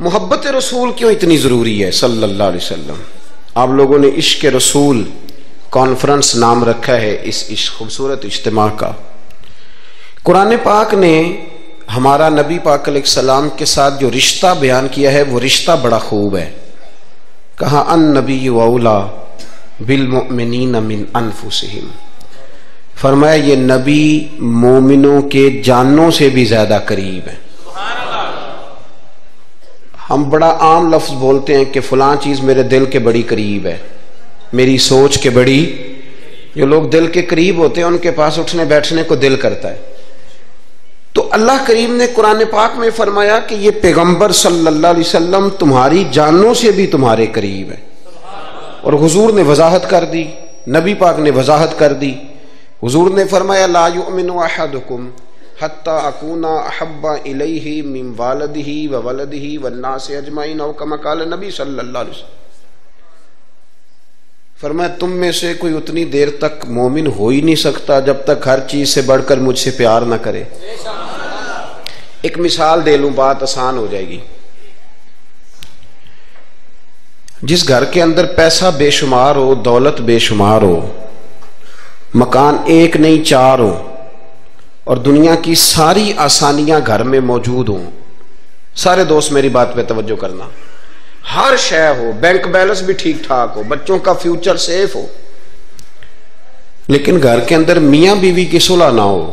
محبت رسول کیوں اتنی ضروری ہے صلی اللہ علیہ وسلم؟ آپ لوگوں نے عشق رسول کانفرنس نام رکھا ہے اس خوبصورت اجتماع کا۔ قرآن پاک نے ہمارا نبی پاک علیہ السلام کے ساتھ جو رشتہ بیان کیا ہے وہ رشتہ بڑا خوب ہے۔ کہا النبی اولا بالمؤمنین من انفسہم، فرمایا یہ نبی مومنوں کے جانوں سے بھی زیادہ قریب ہے۔ ہم بڑا عام لفظ بولتے ہیں کہ فلاں چیز میرے دل کے بڑی قریب ہے، میری سوچ کے بڑی۔ جو لوگ دل کے قریب ہوتے ہیں ان کے پاس اٹھنے بیٹھنے کو دل کرتا ہے۔ تو اللہ کریم نے قرآن پاک میں فرمایا کہ یہ پیغمبر صلی اللہ علیہ وسلم تمہاری جانوں سے بھی تمہارے قریب ہے۔ اور حضور نے وضاحت کر دی، نبی پاک نے وضاحت کر دی۔ حضور نے فرمایا لا یؤمن احدکم حتی اکون احب الیہ من والدہ وولدہ والناس اجمعین، او کما قال نبی صلی اللہ علیہ وسلم۔ فرمایا تم میں سے کوئی اتنی دیر تک مومن ہو ہی نہیں سکتا جب تک ہر چیز سے بڑھ کر مجھ سے پیار نہ کرے۔ ایک مثال دے لوں، بات آسان ہو جائے گی۔ جس گھر کے اندر پیسہ بے شمار ہو، دولت بے شمار ہو، مکان ایک نہیں چار ہو، اور دنیا کی ساری آسانیاں گھر میں موجود ہوں، سارے دوست میری بات پہ توجہ کرنا، ہر شے ہو، بینک بیلنس بھی ٹھیک ٹھاک ہو، بچوں کا فیوچر سیف ہو، لیکن گھر کے اندر میاں بیوی کی صلح نہ ہو،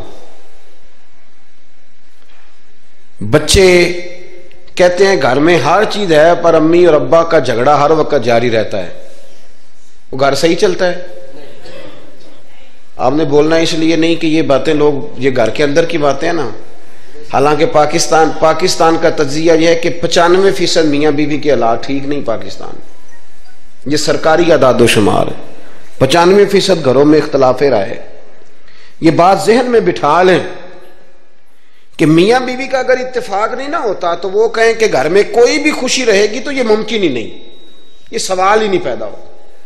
بچے کہتے ہیں گھر میں ہر چیز ہے پر امی اور ابا کا جھگڑا ہر وقت جاری رہتا ہے، وہ گھر صحیح چلتا ہے؟ آپ نے بولنا اس لیے نہیں کہ یہ باتیں لوگ، یہ گھر کے اندر کی باتیں ہیں نا۔ حالانکہ پاکستان کا تجزیہ یہ ہے کہ 95% میاں بیوی کے حالات ٹھیک نہیں پاکستان، یہ سرکاری اعداد و شمار ہے۔ 95% گھروں میں اختلاف رائے۔ یہ بات ذہن میں بٹھا لیں کہ میاں بیوی کا اگر اتفاق نہیں نہ ہوتا تو وہ کہیں کہ گھر میں کوئی بھی خوشی رہے گی تو یہ ممکن ہی نہیں، یہ سوال ہی نہیں پیدا ہوتا۔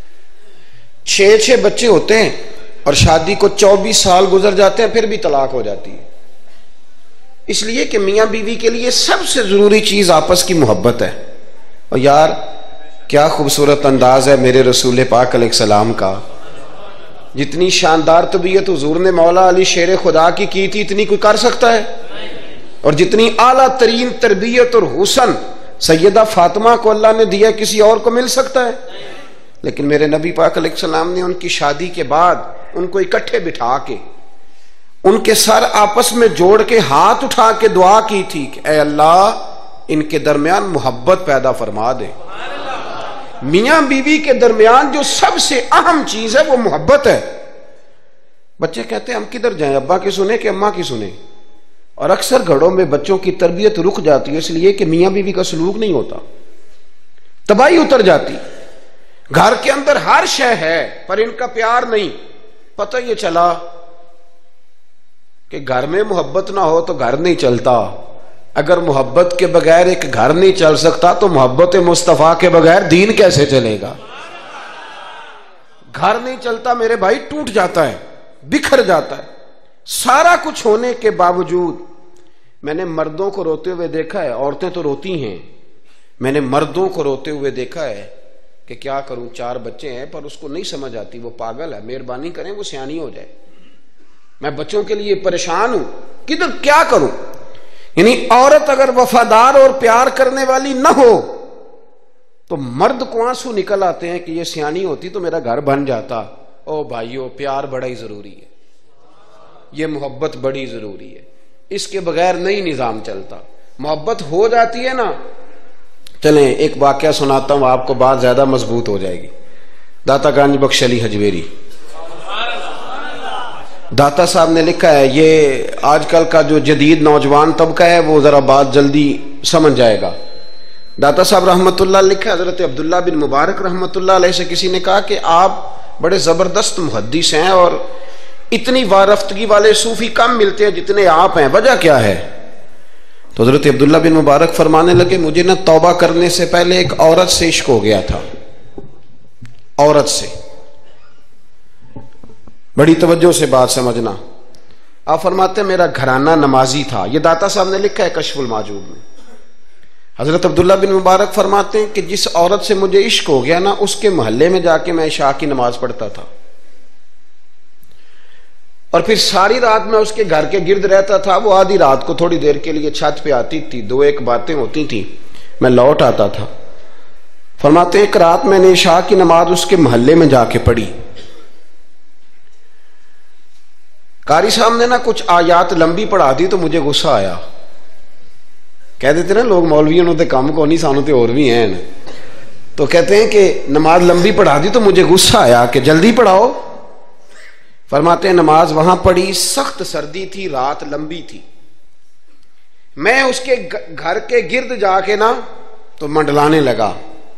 6 بچے ہوتے ہیں اور شادی کو 24 سال گزر جاتے ہیں پھر بھی طلاق ہو جاتی ہے، اس لیے کہ میاں بیوی کے لیے سب سے ضروری چیز آپس کی محبت ہے۔ اور یار کیا خوبصورت انداز ہے میرے رسول پاک علیہ السلام کا، جتنی شاندار طبیعت حضور نے مولا علی شیر خدا کی تھی اتنی کوئی کر سکتا ہے؟ اور جتنی اعلیٰ ترین تربیت اور حسن سیدہ فاطمہ کو اللہ نے دیا کسی اور کو مل سکتا ہے؟ لیکن میرے نبی پاک علیہ السلام نے ان کی شادی کے بعد ان کو اکٹھے بٹھا کے ان کے سر آپس میں جوڑ کے ہاتھ اٹھا کے دعا کی تھی کہ اے اللہ ان کے درمیان محبت پیدا فرما دے۔ میاں بیوی کے درمیان جو سب سے اہم چیز ہے وہ محبت ہے۔ بچے کہتے ہیں ہم کدھر جائیں، ابا کی سنیں کہ اماں کی سنیں؟ اور اکثر گھروں میں بچوں کی تربیت رک جاتی ہے اس لیے کہ میاں بیوی کا سلوک نہیں ہوتا، تباہی اتر جاتی۔ گھر کے اندر ہر شے ہے پر ان کا پیار نہیں۔ پتہ یہ چلا کہ گھر میں محبت نہ ہو تو گھر نہیں چلتا۔ اگر محبت کے بغیر ایک گھر نہیں چل سکتا تو محبت مصطفیٰ کے بغیر دین کیسے چلے گا؟ گھر نہیں چلتا میرے بھائی، ٹوٹ جاتا ہے، بکھر جاتا ہے۔ سارا کچھ ہونے کے باوجود میں نے مردوں کو روتے ہوئے دیکھا ہے، عورتیں تو روتی ہیں، میں نے مردوں کو روتے ہوئے دیکھا ہے کہ کیا کروں 4 بچے ہیں پر اس کو نہیں سمجھ آتی، وہ پاگل ہے، مہربانی کریں وہ سیانی ہو جائے، میں بچوں کے لیے پریشان ہوں، کدھر کیا کروں؟ یعنی عورت اگر وفادار اور پیار کرنے والی نہ ہو تو مرد کو آنسو نکل آتے ہیں کہ یہ سیانی ہوتی تو میرا گھر بن جاتا۔ او بھائیو پیار بڑا ہی ضروری ہے، یہ محبت بڑی ضروری ہے، اس کے بغیر نہیں نظام چلتا۔ محبت ہو جاتی ہے نا، چلیں ایک واقعہ سناتا ہوں آپ کو، بات زیادہ مضبوط ہو جائے گی۔ داتا گنج بخش علی حجویری داتا صاحب نے لکھا ہے، یہ آج کل کا جو جدید نوجوان طبقہ ہے وہ ذرا بات جلدی سمجھ جائے گا۔ داتا صاحب رحمۃ اللہ لکھا ہے، حضرت عبداللہ بن مبارک رحمۃ اللہ علیہ سے کسی نے کہا کہ آپ بڑے زبردست محدث ہیں اور اتنی وارفتگی والے صوفی کم ملتے ہیں جتنے آپ ہیں، وجہ کیا ہے؟ تو حضرت عبداللہ بن مبارک فرمانے لگے مجھے نہ توبہ کرنے سے پہلے ایک عورت سے عشق ہو گیا تھا، عورت سے۔ بڑی توجہ سے بات سمجھنا۔ آپ فرماتے ہیں میرا گھرانہ نمازی تھا، یہ داتا صاحب نے لکھا ہے کشف المحجوب میں۔ حضرت عبداللہ بن مبارک فرماتے ہیں کہ جس عورت سے مجھے عشق ہو گیا نا، اس کے محلے میں جا کے میں عشاء کی نماز پڑھتا تھا، اور پھر ساری رات میں اس کے گھر کے گرد رہتا تھا. وہ آدھی رات کو تھوڑی دیر کے لیے چھت پہ آتی تھی، دو ایک باتیں ہوتی تھیں، میں لوٹ آتا تھا. فرماتے ہیں ایک رات میں نے عشاء کی نماز اس کے محلے میں جا کے پڑھی. قاری صاحب نے نا کچھ آیات لمبی پڑھا دی تو مجھے غصہ آیا. کہہ دیتے نا لوگ مولویوں تے کام کو نہیں، سانو تے اور بھی ہیں. تو کہتے ہیں کہ نماز لمبی پڑھا دی تو مجھے غصہ آیا کہ جلدی پڑھاؤ. فرماتے ہیں نماز وہاں پڑھی، سخت سردی تھی، رات لمبی تھی. میں اس کے گھر کے گرد جا کے نا تو منڈلانے لگا،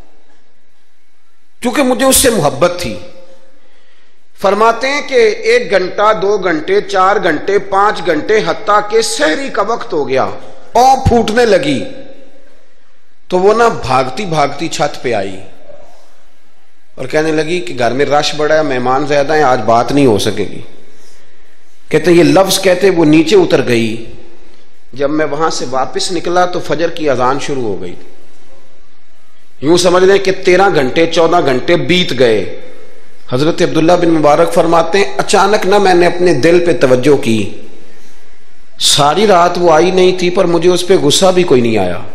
کیونکہ مجھے اس سے محبت تھی. فرماتے ہیں کہ 1 گھنٹہ 2 گھنٹے 4 گھنٹے 5 گھنٹے حتیٰ کہ سحری کا وقت ہو گیا، پاؤں پھوٹنے لگی. تو وہ نا بھاگتی بھاگتی چھت پہ آئی اور کہنے لگی کہ گھر میں رش بڑا ہے، مہمان زیادہ ہیں، آج بات نہیں ہو سکے گی. کہتے یہ لفظ کہتے وہ نیچے اتر گئی. جب میں وہاں سے واپس نکلا تو فجر کی اذان شروع ہو گئی. یوں سمجھ لیں کہ 13 گھنٹے 14 گھنٹے بیت گئے. حضرت عبداللہ بن مبارک فرماتے ہیں اچانک نہ میں نے اپنے دل پہ توجہ کی. ساری رات وہ آئی نہیں تھی، پر مجھے اس پہ غصہ بھی کوئی نہیں آیا،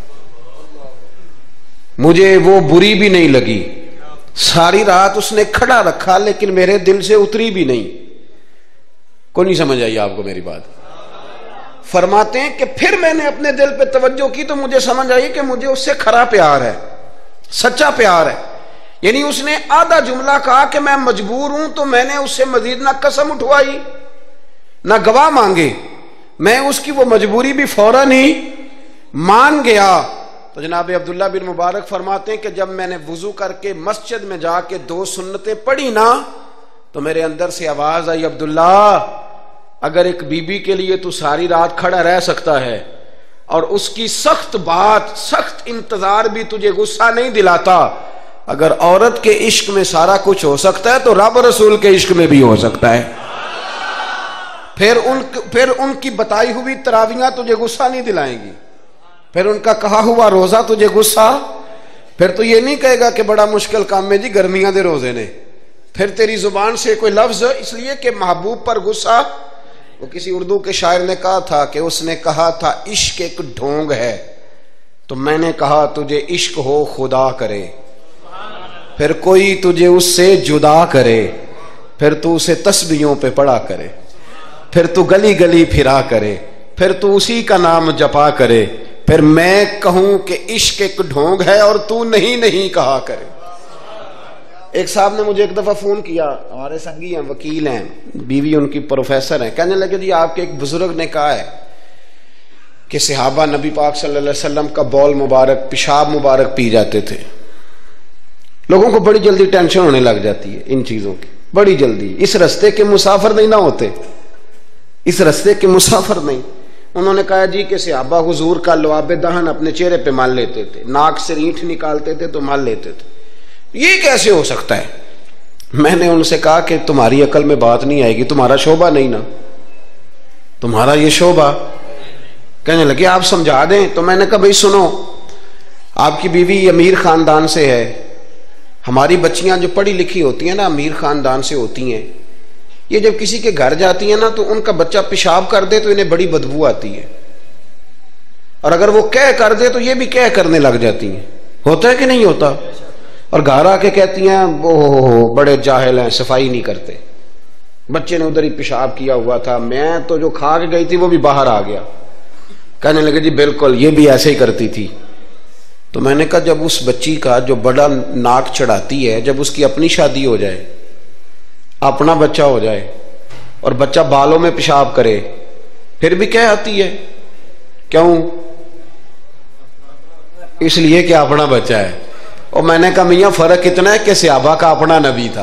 مجھے وہ بری بھی نہیں لگی. ساری رات اس نے کھڑا رکھا لیکن میرے دل سے اتری بھی نہیں. کوئی نہیں سمجھ آئی آپ کو میری بات؟ فرماتے ہیں کہ پھر میں نے اپنے دل پہ توجہ کی تو مجھے سمجھ آئی کہ مجھے اس سے کھرا پیار ہے، سچا پیار ہے. یعنی اس نے آدھا جملہ کہا کہ میں مجبور ہوں، تو میں نے اس سے مزید نہ قسم اٹھوائی نہ گواہ مانگے، میں اس کی وہ مجبوری بھی فوراً ہی مان گیا. تو جناب عبداللہ بن مبارک فرماتے ہیں کہ جب میں نے وضو کر کے مسجد میں جا کے 2 سنتیں پڑھی نا تو میرے اندر سے آواز آئی، عبداللہ اگر ایک بی بی کے لیے تو ساری رات کھڑا رہ سکتا ہے اور اس کی سخت بات سخت انتظار بھی تجھے غصہ نہیں دلاتا، اگر عورت کے عشق میں سارا کچھ ہو سکتا ہے تو رب رسول کے عشق میں بھی ہو سکتا ہے. پھر ان کی بتائی ہوئی تراویحاں تجھے غصہ نہیں دلائیں گی، پھر ان کا کہا ہوا روزہ تجھے غصہ، پھر تو یہ نہیں کہے گا کہ بڑا مشکل کام ہے جی گرمیاں دے روزے نے. پھر تیری زبان سے کوئی لفظ، اس لیے کہ محبوب پر غصہ. وہ کسی اردو کے شاعر نے کہا تھا کہ اس نے کہا تھا عشق ایک ڈھونگ ہے، تو میں نے کہا تجھے عشق ہو خدا کرے، پھر کوئی تجھے اس سے جدا کرے، پھر تو اسے تسبیحوں پہ پڑھا کرے، پھر تو گلی گلی پھرا کرے، پھر تو اسی کا نام جپا کرے، پھر میں کہوں کہ عشق ایک ڈھونگ ہے اور تو نہیں کہا کرے. ایک صاحب نے مجھے ایک دفعہ فون کیا، ہمارے سنگی ہیں، وکیل ہیں، بیوی ان کی پروفیسر ہیں. کہنے لگے جی آپ کے ایک بزرگ نے کہا ہے کہ صحابہ نبی پاک صلی اللہ علیہ وسلم کا بول مبارک پیشاب مبارک پی جاتے تھے. لوگوں کو بڑی جلدی ٹینشن ہونے لگ جاتی ہے ان چیزوں کی، بڑی جلدی. اس رستے کے مسافر نہیں نہ ہوتے، اس رستے کے مسافر نہیں. انہوں نے کہا جی کہ صحابہ حضور کا لعاب دہن اپنے چہرے پہ مال لیتے تھے، ناک سے رینٹ نکالتے تھے تو مال لیتے تھے. یہ کیسے ہو سکتا ہے؟ میں نے ان سے کہا کہ تمہاری عقل میں بات نہیں آئے گی، تمہارا شعبہ نہیں نا، تمہارا یہ شعبہ. کہنے لگے آپ سمجھا دیں. تو میں نے کہا بھائی سنو، آپ کی بیوی امیر خاندان سے ہے، ہماری بچیاں جو پڑھی لکھی ہوتی ہیں نا امیر خاندان سے ہوتی ہیں، یہ جب کسی کے گھر جاتی ہیں نا تو ان کا بچہ پیشاب کر دے تو انہیں بڑی بدبو آتی ہے، اور اگر وہ کہہ کر دے تو یہ بھی کہہ کرنے لگ جاتی ہیں. ہوتا ہے کہ نہیں ہوتا؟ اور گھر آ کے کہتی ہیں وہ بڑے جاہل ہیں، صفائی نہیں کرتے، بچے نے ادھر ہی پیشاب کیا ہوا تھا، میں تو جو کھا کے گئی تھی وہ بھی باہر آ گیا. کہنے لگے جی بالکل یہ بھی ایسے ہی کرتی تھی. تو میں نے کہا جب اس بچی کا جو بڑا ناک چڑھاتی ہے، جب اس کی اپنی شادی ہو جائے، اپنا بچہ ہو جائے اور بچہ بالوں میں پیشاب کرے، پھر بھی کہہ آتی ہے. کیوں؟ اس لیے کہ اپنا بچہ ہے. اور میں نے کہا میاں فرق اتنا ہے کہ صحابہ کا اپنا نبی تھا.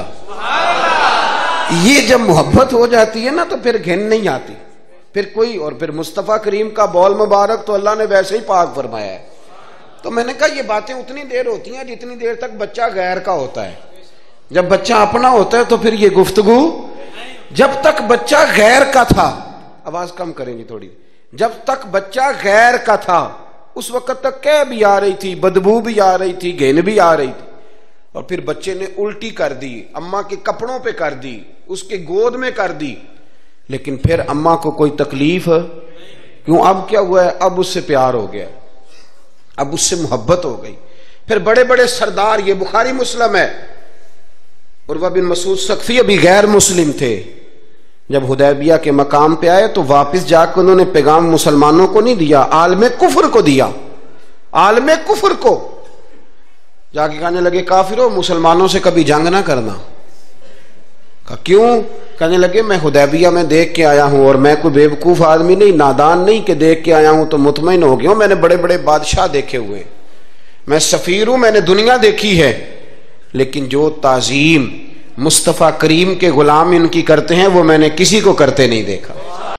یہ جب محبت ہو جاتی ہے نا تو پھر گھن نہیں آتی پھر کوئی. اور پھر مصطفیٰ کریم کا بول مبارک تو اللہ نے ویسے ہی پاک فرمایا ہے. تو میں نے کہا یہ باتیں اتنی دیر ہوتی ہیں جتنی دیر تک بچہ غیر کا ہوتا ہے. جب بچہ اپنا ہوتا ہے تو پھر یہ گفتگو. جب تک بچہ غیر کا تھا، آواز کم کریں گی تھوڑی، جب تک بچہ غیر کا تھا اس وقت تک کہہ بھی آ رہی تھی، بدبو بھی آ رہی تھی، گھن بھی آ رہی تھی، اور پھر بچے نے الٹی کر دی، اماں کے کپڑوں پہ کر دی، اس کے گود میں کر دی، لیکن پھر اماں کو کوئی تکلیف کیوں؟ اب کیا ہوا ہے؟ اب اس سے پیار ہو گیا، اب اس سے محبت ہو گئی۔ پھر بڑے بڑے سردار، یہ بخاری مسلم ہے، عروہ بن مسعود ثقفی ابھی غیر مسلم تھے، جب حدیبیہ کے مقام پہ آئے تو واپس جا کے انہوں نے پیغام مسلمانوں کو نہیں دیا، عالم کفر کو دیا، عالم کفر کو جا کے کہنے لگے کافرو، مسلمانوں سے کبھی جنگ نہ کرنا۔ کہا کیوں؟ کہنے لگے میں حدیبیہ میں دیکھ کے آیا ہوں، اور میں کوئی بے وقوف آدمی نہیں، نادان نہیں کہ دیکھ کے آیا ہوں تو مطمئن ہو گیا ہوں، میں نے بڑے بڑے بادشاہ دیکھے ہوئے، میں سفیر ہوں، میں نے دنیا دیکھی ہے، لیکن جو تعظیم مصطفیٰ کریم کے غلام ان کی کرتے ہیں وہ میں نے کسی کو کرتے نہیں دیکھا۔